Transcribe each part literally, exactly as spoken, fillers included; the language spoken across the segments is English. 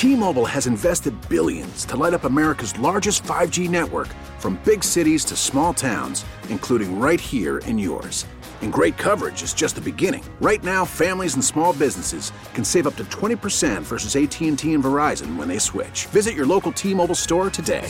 T-Mobile has invested billions to light up America's largest five G network, from big cities to small towns, including right here in yours. And great coverage is just the beginning. Right now, families and small businesses can save up to twenty percent versus A T and T and Verizon when they switch. Visit your local T-Mobile store today.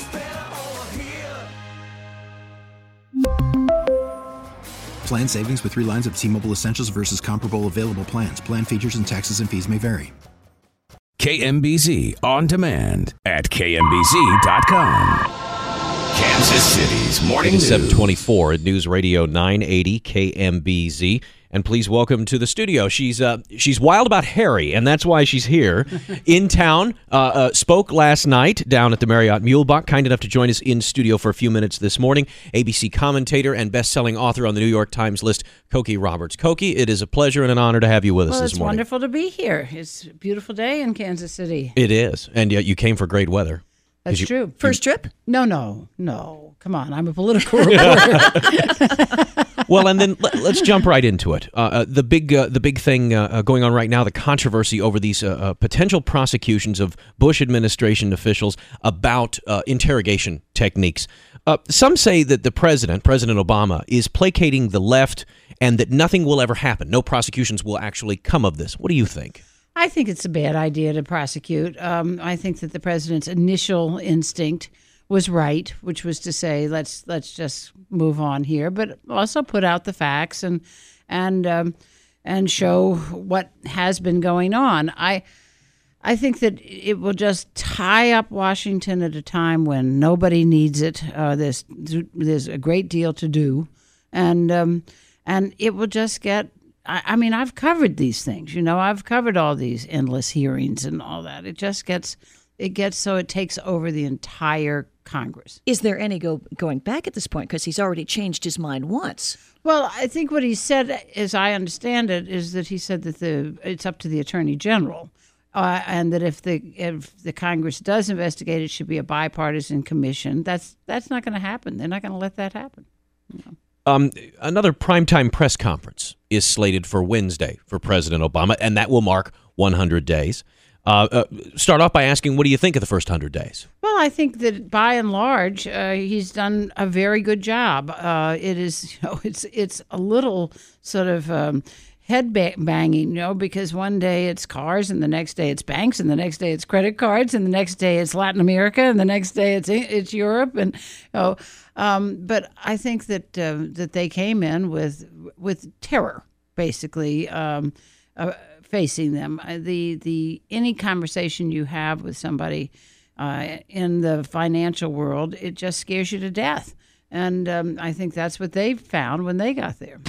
Plan savings with three lines of T-Mobile Essentials versus comparable available plans. Plan features and taxes and fees may vary. K M B Z On Demand at K M B Z dot com. Kansas City's Morning News. seven twenty-four at News Radio nine eighty K M B Z. And please welcome to the studio. She's uh, she's wild about Harry, and that's why she's here. In town, uh, uh, spoke last night down at the Marriott Mulebach. Kind enough to join us in studio for a few minutes this morning. A B C commentator and best-selling author on the New York Times list, Cokie Roberts. Cokie, it is a pleasure and an honor to have you with us well, this morning. It's wonderful to be here. It's a beautiful day in Kansas City. It is, and yet you came for great weather. That's you, true. First trip? No, no, no. Come on, I'm a political reporter. Well, and then let, let's jump right into it. Uh, uh, the big, uh, the big thing uh, going on right now, the controversy over these uh, uh, potential prosecutions of Bush administration officials about uh, interrogation techniques. Uh, some say that the president, President Obama, is placating the left, and that nothing will ever happen. No prosecutions will actually come of this. What do you think? I think it's a bad idea to prosecute. Um, I think that the president's initial instinct was right, which was to say, let's let's just move on here, but also put out the facts and and um, and show what has been going on. I I think that it will just tie up Washington at a time when nobody needs it. Uh, there's there's a great deal to do, and um, and it will just get. I, I mean, I've covered these things. You know, I've covered all these endless hearings and all that. It just gets it gets so it takes over the entire Congress. Is there any go going back at this point? Because he's already changed his mind once. Well, I think what he said, as I understand it, is that he said that the it's up to the Attorney General, uh, and that if the if the Congress does investigate, it should be a bipartisan commission. That's that's not going to happen. They're not going to let that happen. You know. Um, another primetime press conference is slated for Wednesday for President Obama, and that will mark one hundred days. Uh, uh, start off by asking, what do you think of the first one hundred days? Well, I think that by and large, uh, he's done a very good job. Uh, it is, you know, it's it's a little sort of um, head banging, you know, because one day it's cars, and the next day it's banks, and the next day it's credit cards, and the next day it's Latin America, and the next day it's it's Europe, and you know. Um, but I think that uh, that they came in with with terror, basically. Um, uh, facing them. Uh, the the any conversation you have with somebody uh, in the financial world, it just scares you to death. And um, I think that's what they found when they got there.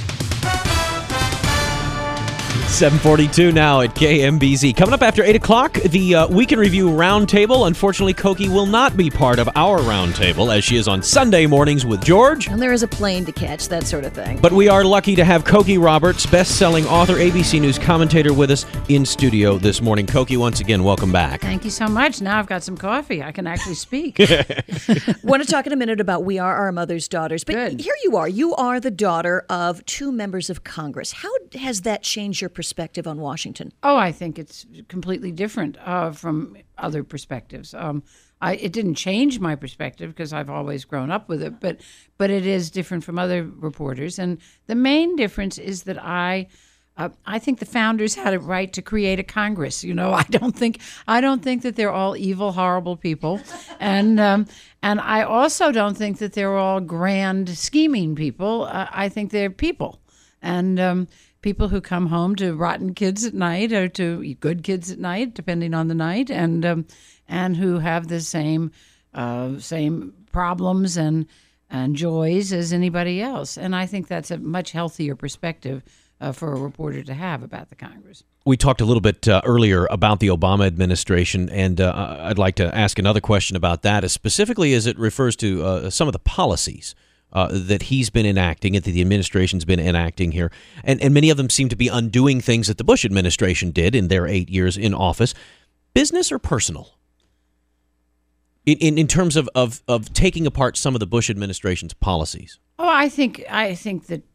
seven forty-two now at K M B Z. Coming up after eight o'clock, the uh, Week in Review Roundtable. Unfortunately, Cokie will not be part of our roundtable, as she is on Sunday mornings with George. And there is a plane to catch, that sort of thing. But we are lucky to have Cokie Roberts, best-selling author, A B C News commentator, with us in studio this morning. Cokie, once again, welcome back. Thank you so much. Now I've got some coffee. I can actually speak. Want to talk in a minute about We Are Our Mother's Daughters. But Good. Here you are. You are the daughter of two members of Congress. How has that changed your perspective on Washington? Oh, I think it's completely different uh, from other perspectives. Um, I, it didn't change my perspective because I've always grown up with it, but but it is different from other reporters. And the main difference is that I uh, I think the founders had a right to create a Congress. You know, I don't think I don't think that they're all evil, horrible people, and um, and I also don't think that they're all grand scheming people. Uh, I think they're people, and. Um, People who come home to rotten kids at night or to good kids at night, depending on the night, and um, and who have the same uh, same problems and and joys as anybody else. And I think that's a much healthier perspective uh, for a reporter to have about the Congress. We talked a little bit uh, earlier about the Obama administration, and uh, I'd like to ask another question about that, specifically as it refers to uh, some of the policies Uh, that he's been enacting, that the administration's been enacting here. And, and many of them seem to be undoing things that the Bush administration did in their eight years in office. Business or personal? In, in, in terms of, of, of taking apart some of the Bush administration's policies? Oh, I think I think that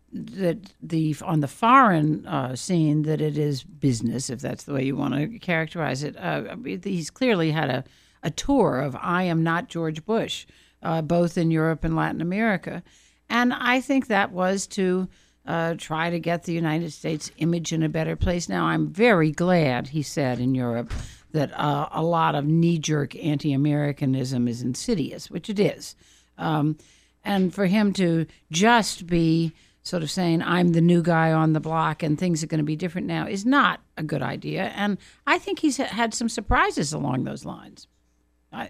that the on the foreign uh, scene that it is business, if that's the way you want to characterize it. Uh, he's clearly had a, a tour of I am not George Bush, uh, both in Europe and Latin America. And I think that was to uh, try to get the United States image in a better place. Now, I'm very glad, he said in Europe, that uh, a lot of knee-jerk anti-Americanism is insidious, which it is. Um, and for him to just be sort of saying, I'm the new guy on the block and things are going to be different now is not a good idea. And I think he's had some surprises along those lines. I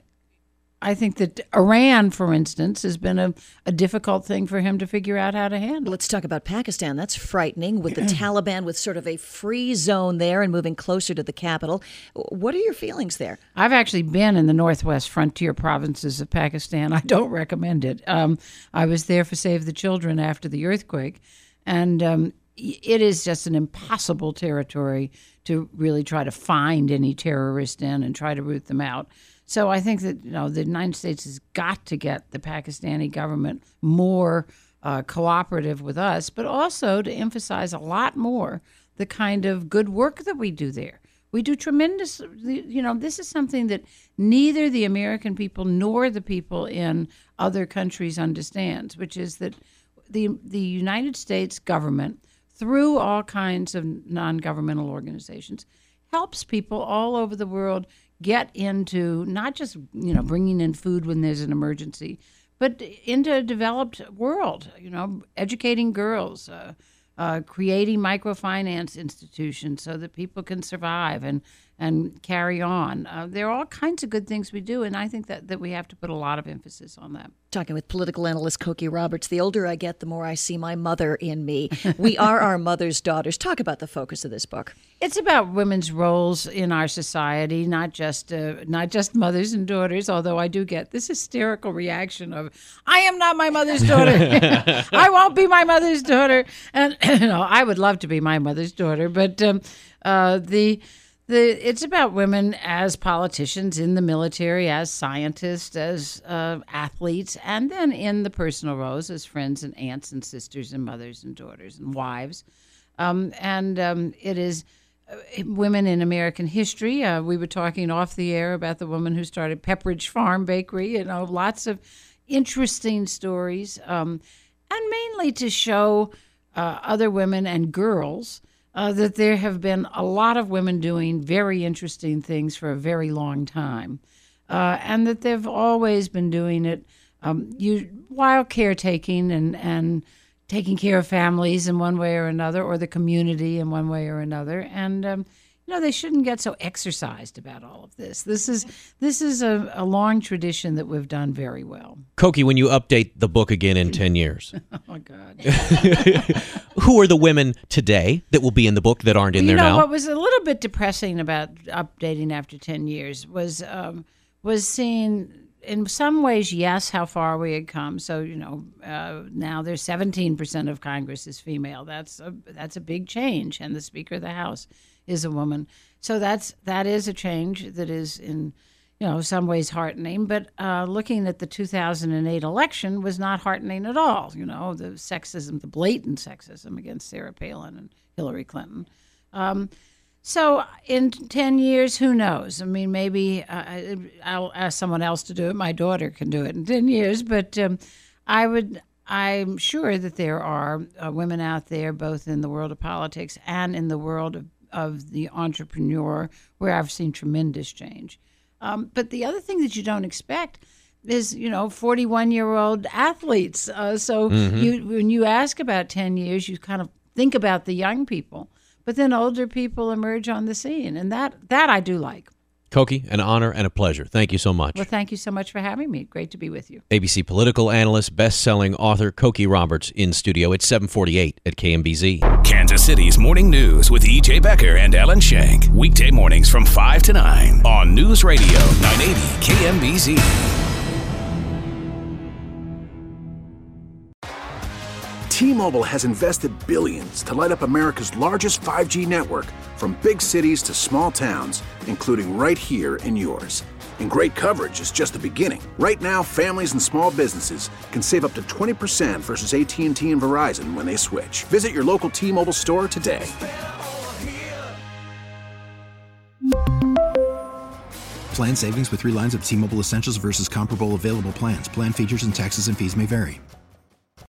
I think that Iran, for instance, has been a, a difficult thing for him to figure out how to handle. Let's talk about Pakistan. That's frightening, with the Taliban with sort of a free zone there and moving closer to the capital. What are your feelings there? I've actually been in the northwest frontier provinces of Pakistan. I don't recommend it. Um, I was there for Save the Children after the earthquake, and um, it is just an impossible territory to really try to find any terrorists in and try to root them out. So I think that, you know, the United States has got to get the Pakistani government more uh, cooperative with us, but also to emphasize a lot more the kind of good work that we do there. We do tremendous, you know, this is something that neither the American people nor the people in other countries understands, which is that the the United States government, through all kinds of non-governmental organizations, helps people all over the world get into not just, you know, bringing in food when there's an emergency, but into a developed world, you know, educating girls, uh, uh, creating microfinance institutions so that people can survive and, and carry on. Uh, there are all kinds of good things we do, and I think that, that we have to put a lot of emphasis on that. Talking with political analyst Cokie Roberts. The older I get, the more I see my mother in me. We are our mother's daughters. Talk about the focus of this book. It's about women's roles in our society, not just uh, not just mothers and daughters, although I do get this hysterical reaction of, I am not my mother's daughter. I won't be my mother's daughter. And you know, I would love to be my mother's daughter, but um, uh, the... The, it's about women as politicians, in the military, as scientists, as uh, athletes, and then in the personal roles as friends and aunts and sisters and mothers and daughters and wives. Um, and um, it is uh, women in American history. Uh, we were talking off the air about the woman who started Pepperidge Farm Bakery. You know, lots of interesting stories, um, and mainly to show uh, other women and girls Uh, that there have been a lot of women doing very interesting things for a very long time, uh, and that they've always been doing it um, you, while caretaking and, and taking care of families in one way or another, or the community in one way or another. And um, you know, they shouldn't get so exercised about all of this. This is this is a, a long tradition that we've done very well. Cokie, when you update the book again in ten years, oh God, who are the women today that will be in the book that aren't in you there know, now? What was a little bit depressing about updating after ten years was um, was seeing, in some ways, yes, how far we had come. So, you know, uh, now there's seventeen percent of Congress is female. That's a, that's a big change, and the Speaker of the House is a woman. So that's that is a change that is in, you know, some ways heartening. But uh, looking at the two thousand eight election was not heartening at all. You know, the sexism, the blatant sexism against Sarah Palin and Hillary Clinton. Um, so in ten years, who knows? I mean, maybe uh, I'll ask someone else to do it. My daughter can do it in ten years. But um, I would, I'm sure that there are uh, women out there, both in the world of politics and in the world of of the entrepreneur, where I've seen tremendous change. Um, but the other thing that you don't expect is, you know, forty-one-year-old athletes. Uh, so mm-hmm. you, when you ask about ten years, you kind of think about the young people, but then older people emerge on the scene, and that that I do like. Cokie, an honor and a pleasure. Thank you so much. Well, thank you so much for having me. Great to be with you. A B C political analyst, best-selling author Cokie Roberts in studio. It's seven forty-eight at K M B Z. Kansas City's Morning News with E J Becker and Ellen Shank. Weekday mornings from five to nine on News Radio nine eighty K M B Z. T-Mobile has invested billions to light up America's largest five G network, from big cities to small towns, including right here in yours. And great coverage is just the beginning. Right now, families and small businesses can save up to twenty percent versus A T and T and Verizon when they switch. Visit your local T-Mobile store today. Plan savings with three lines of T-Mobile Essentials versus comparable available plans. Plan features and taxes and fees may vary.